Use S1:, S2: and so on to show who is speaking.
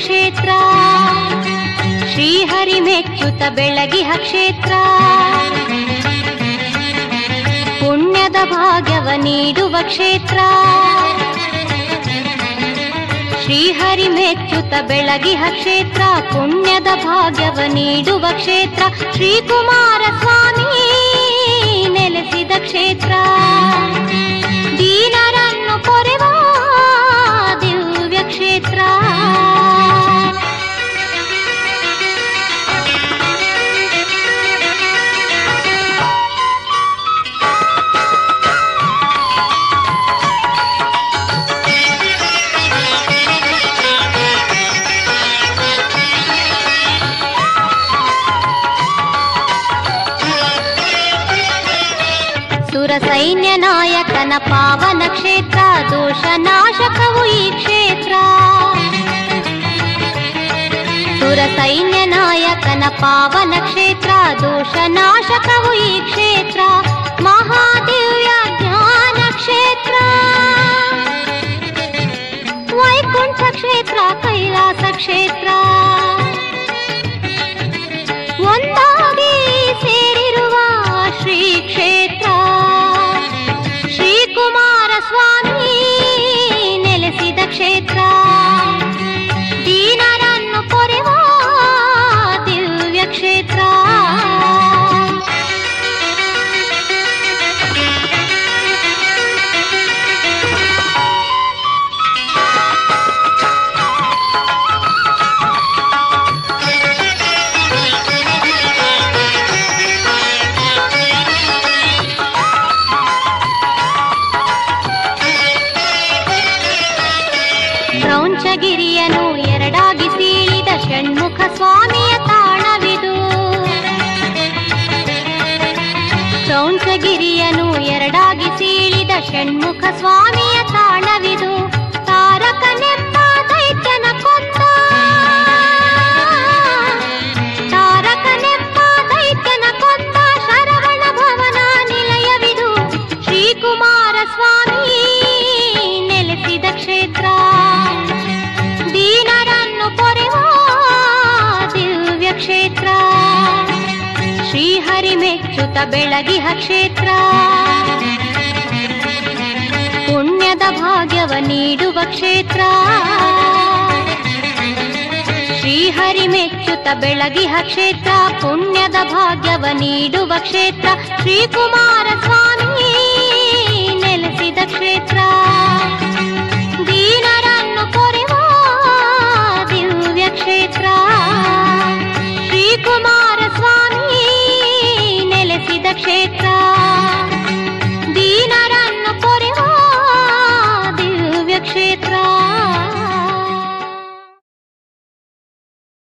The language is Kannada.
S1: ಕ್ಷೇತ್ರ, ಶ್ರೀಹರಿ ಮೆಚ್ಚುತ ಬೆಳಗಿಹ ಕ್ಷೇತ್ರ, ಪುಣ್ಯದ ಭಾಗ್ಯವ ನೀಡುವ ಕ್ಷೇತ್ರ, ಶ್ರೀಹರಿ ಮೆಚ್ಚುತ ಬೆಳಗಿಹ ಕ್ಷೇತ್ರ, ಪುಣ್ಯದ ಭಾಗ್ಯವ ನೀಡುವ ಕ್ಷೇತ್ರ, ಶ್ರೀಕುಮಾರ ಸ್ವಾಮಿ ನೆಲೆಸಿದ ಕ್ಷೇತ್ರ, ದೀನರನ್ನು ಪೊರೆವ ದಿವ್ಯ ಕ್ಷೇತ್ರ. ಸೈನ್ಯ ನಾಯಕನ ಪಾವನ ಕ್ಷೇತ್ರ, ದೋಷ ನಾಶಕವು ಈ ಕ್ಷೇತ್ರ, ಸುರ ಸೈನ್ಯ ನಾಯಕನ ಪಾವನ ಕ್ಷೇತ್ರ, ದೋಷ ನಾಶಕವು ಈ ಕ್ಷೇತ್ರ, ಮಹಾದಿವ್ಯ ಜ್ಞಾನ ಕ್ಷೇತ್ರ, ವೈಕುಂಠ ಕ್ಷೇತ್ರ, ಕೈಲಾಸ ಕ್ಷೇತ್ರ, ಒಂದಾಗಿ ಸೇರಿರುವ ಶ್ರೀ ಕ್ಷೇತ್ರ, ಶ್ರೀಕುಮಾರ ಸ್ವಾಮಿ ನೆಲೆಸಿದ ಕ್ಷೇತ್ರ, ದೀನರನ್ನು ಪೊರೆವ ದಿವ್ಯ ಕ್ಷೇತ್ರ. ಗಿರಿಯನು ಎರಡಾಗಿ ಸೀಳಿದ ಷಣ್ಮುಖ ಸ್ವಾಮಿಯ ತಾಣವಿದು, ಕ್ರೌಂಚಗಿರಿಯನು ಎರಡಾಗಿ ಸೀಳಿದ ಷಣ್ಮುಖ ಸ್ವಾಮಿಯ ತಾಣವಿದು, ತಾರಕನೆಂಬ ದೈತ್ಯನ ಕೊಂದ, ತಾರಕನೆಂಬ ದೈತ್ಯನ ಕೊಂದ ಶರವಣ ಭವನ ನಿಲಯವಿದು, ಶ್ರೀಕುಮಾರ ಸ್ವಾಮಿ ನೆಲೆಸಿದ ಕ್ಷೇತ್ರ, ದೀನರನ್ನು ಪೊರೆವ ದಿವ್ಯ ಕ್ಷೇತ್ರ, ಶ್ರೀಹರಿ ಮೆಚ್ಚುತ ಬೆಳಗಿಹ ಕ್ಷೇತ್ರ, ಪುಣ್ಯದ ಭಾಗ್ಯವ ನೀಡುವ ಕ್ಷೇತ್ರ, ಶ್ರೀಹರಿ ಮೆಚ್ಚುತ ಬೆಳಗಿಹ ಕ್ಷೇತ್ರ, ಪುಣ್ಯದ ಭಾಗ್ಯವ ನೀಡುವ ಕ್ಷೇತ್ರ, ಶ್ರೀಕುಮಾರ ಸ್ವಾಮಿ ನೆಲೆಸಿದ ಕ್ಷೇತ್ರ.